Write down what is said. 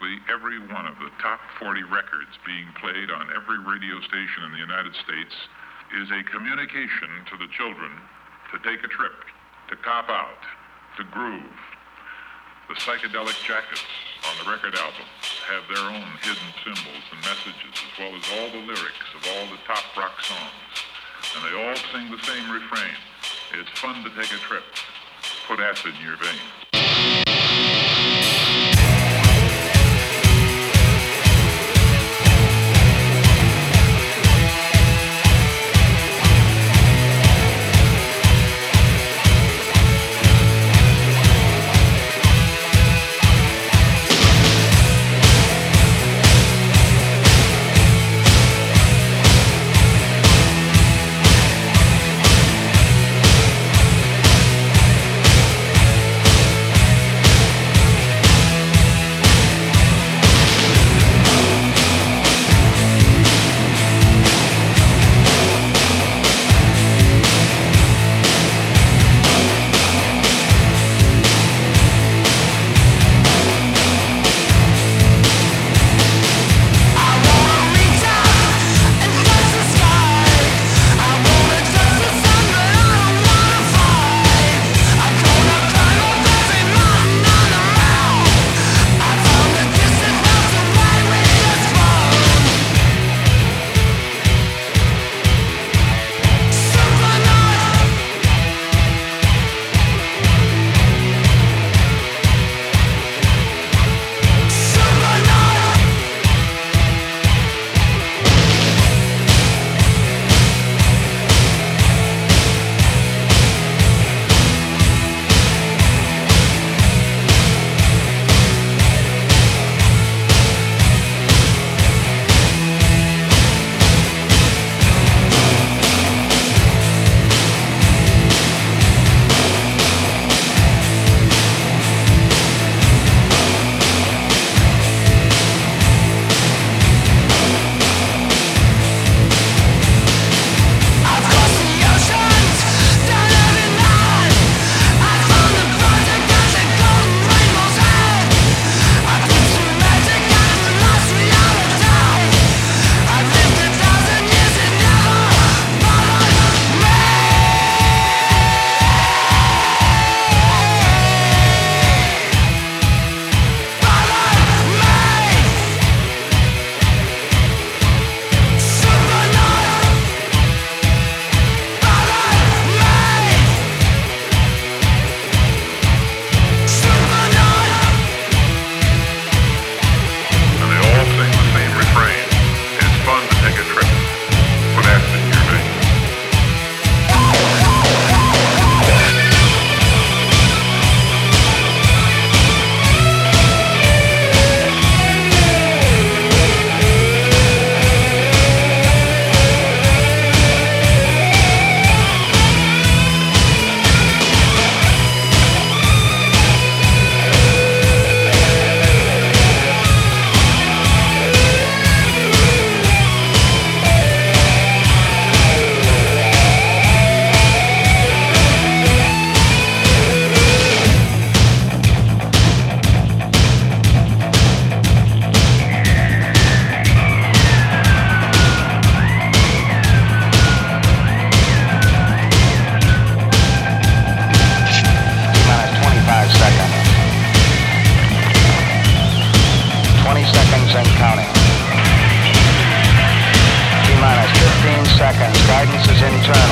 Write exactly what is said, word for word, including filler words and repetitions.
practically every one of the top forty records being played on every radio station in the United States is a communication to the children to take a trip, to cop out, to groove. The Psychedelic Jackets on the record album have their own hidden symbols and messages, as well as all the lyrics of all the top rock songs. And they all sing the same refrain. It's fun to take a trip. Put acid in your veins. Guidance is internal.